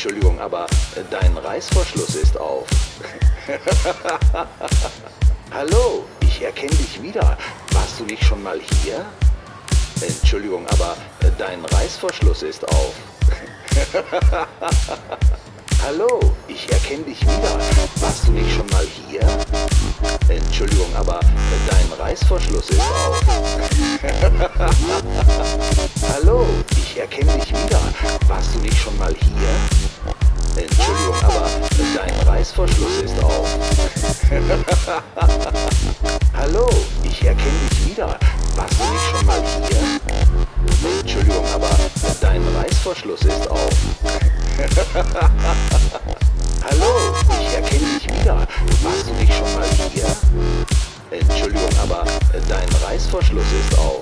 Entschuldigung, aber dein Reißverschluss ist auf. Hallo, ich erkenne dich wieder. Warst du nicht schon mal hier? Entschuldigung, aber dein Reißverschluss ist auf. Hallo, ich erkenne dich wieder. Warst du nicht schon mal hier? Entschuldigung, aber dein Reißverschluss ist auf. Hallo, ich erkenne dich wieder. Warst du nicht schon mal hier? Entschuldigung, aber dein Reißverschluss ist auf. Hallo, ich erkenne dich wieder. Warst du nicht schon mal hier? Entschuldigung, aber dein Reißverschluss ist auf. Hallo, ich erkenne dich wieder. Warst du nicht schon mal hier? Entschuldigung, aber dein Reißverschluss ist auf.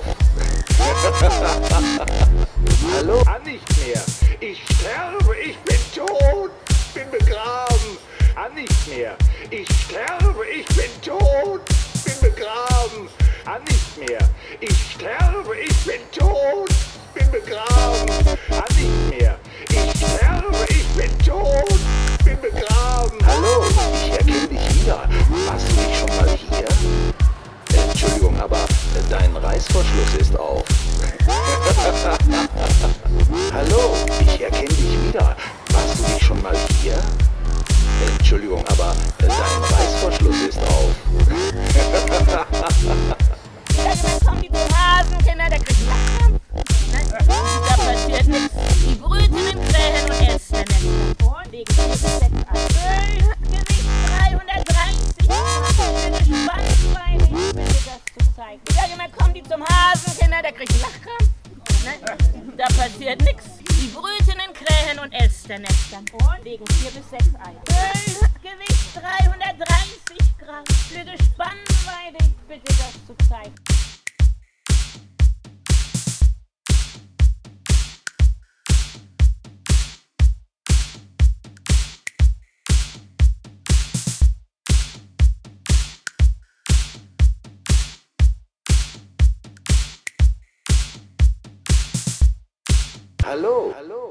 Hallo? Nicht mehr. Ich sterbe, ich bin tot, bin begraben. Nicht mehr. Ich sterbe, ich bin tot, bin begraben. Nicht mehr. Ich sterbe, ich bin tot, bin begraben. Nicht mehr. Ich sterbe, ich bin tot, bin begraben. Hallo, ich erkenne dich wieder. Warst du nicht schon mal hier? Entschuldigung, aber dein Reißverschluss ist auf. Hallo, ich erkenne dich wieder. Warst du nicht schon mal hier? Entschuldigung, aber dein Reißverschluss ist auf. Irgendwann kommen die zum Hasenkinder, der kriegt Lachkrampf. Da passiert nichts. Die brüten in Krähen und essen dann legen 4 bis 6 Eier. Gewicht 330 Gramm. Spannweite, ich will dir das zu zeigen. Irgendwann kommen die zum Hasenkinder, der kriegt Lachkrampf. Da passiert nichts. Die brüten in Krähen und Ästernestern und legen 4 bis 6 Eier. Gewicht 330 Gramm. Blöde Spannweite, ich bitte das zu zeigen. Hallo, hallo.